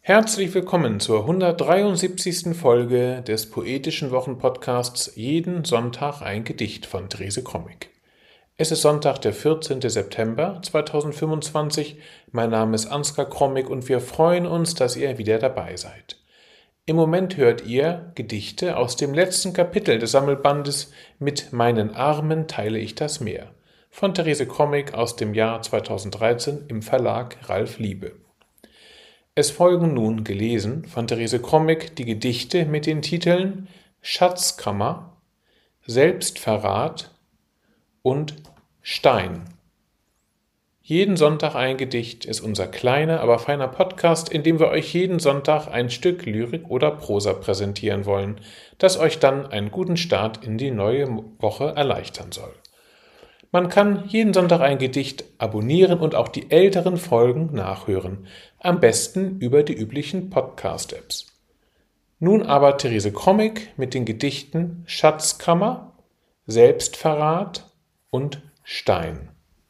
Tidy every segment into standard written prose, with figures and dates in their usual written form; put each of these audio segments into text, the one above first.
Herzlich willkommen zur 173. Folge des Poetischen Wochenpodcasts Jeden Sonntag ein Gedicht von Therese Krommig. Es ist Sonntag, der 14. September 2025. Mein Name ist Ansgar Krommig und wir freuen uns, dass ihr wieder dabei seid. Im Moment hört ihr Gedichte aus dem letzten Kapitel des Sammelbandes Mit meinen Armen teile ich das Meer von Therese Krommig aus dem Jahr 2013 im Verlag Ralf Liebe. Es folgen nun gelesen von Therese Krommig die Gedichte mit den Titeln Schatzkammer, Selbstverrat und Stein. Jeden Sonntag ein Gedicht ist unser kleiner, aber feiner Podcast, in dem wir euch jeden Sonntag ein Stück Lyrik oder Prosa präsentieren wollen, das euch dann einen guten Start in die neue Woche erleichtern soll. Man kann jeden Sonntag ein Gedicht abonnieren und auch die älteren Folgen nachhören, am besten über die üblichen Podcast-Apps. Nun aber Therese Krommig mit den Gedichten Schatzkammer, Selbstverrat und Stein.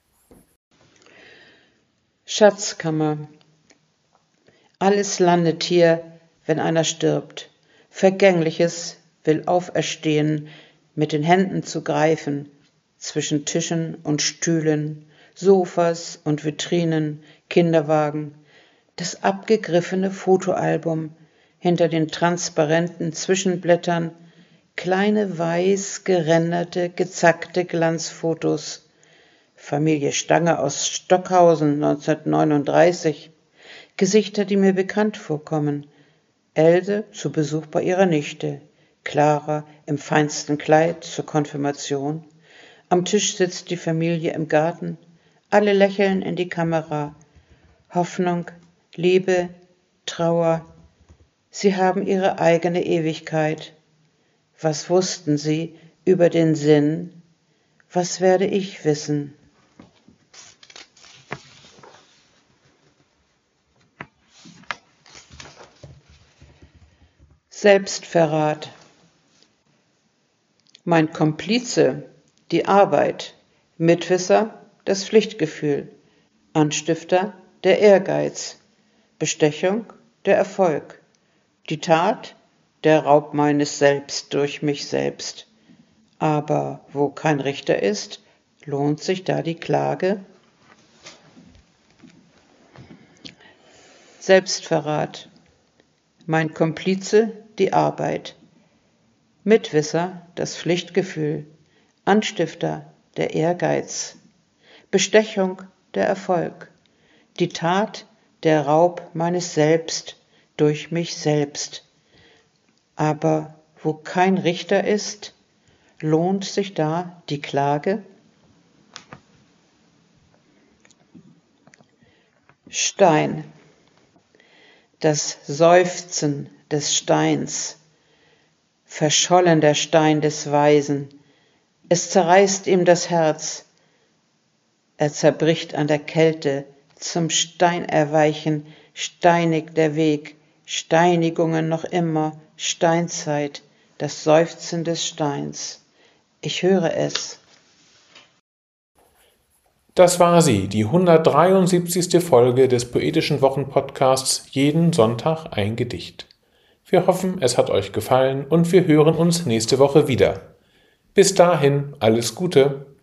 Schatzkammer. Alles landet hier, wenn einer stirbt. Vergängliches will auferstehen, mit den Händen zu greifen, zwischen Tischen und Stühlen, Sofas und Vitrinen, Kinderwagen, das abgegriffene Fotoalbum hinter den transparenten Zwischenblättern, kleine weiß gerenderte, gezackte Glanzfotos, Familie Stange aus Stockhausen 1939, Gesichter, die mir bekannt vorkommen, Else zu Besuch bei ihrer Nichte, Clara im feinsten Kleid zur Konfirmation. Am Tisch sitzt die Familie im Garten, alle lächeln in die Kamera. Hoffnung, Liebe, Trauer, sie haben ihre eigene Ewigkeit. Was wussten sie über den Sinn? Was werde ich wissen? Selbstverrat. Mein Komplize, die Arbeit, Mitwisser, das Pflichtgefühl, Anstifter, der Ehrgeiz, Bestechung, der Erfolg, die Tat, der Raub meines Selbst durch mich selbst. Aber wo kein Richter ist, lohnt sich da die Klage? Selbstverrat. Mein Komplize, die Arbeit, Mitwisser, das Pflichtgefühl, Anstifter, der Ehrgeiz, Bestechung, der Erfolg, die Tat, der Raub meines Selbst durch mich selbst. Aber wo kein Richter ist, lohnt sich da die Klage? Stein. Das Seufzen des Steins, verschollen der Stein des Weisen, es zerreißt ihm das Herz, er zerbricht an der Kälte, zum Stein erweichen, steinig der Weg, Steinigungen noch immer, Steinzeit, das Seufzen des Steins. Ich höre es. Das war sie, die 173. Folge des Poetischen Wochenpodcasts Jeden Sonntag ein Gedicht. Wir hoffen, es hat euch gefallen und wir hören uns nächste Woche wieder. Bis dahin, alles Gute!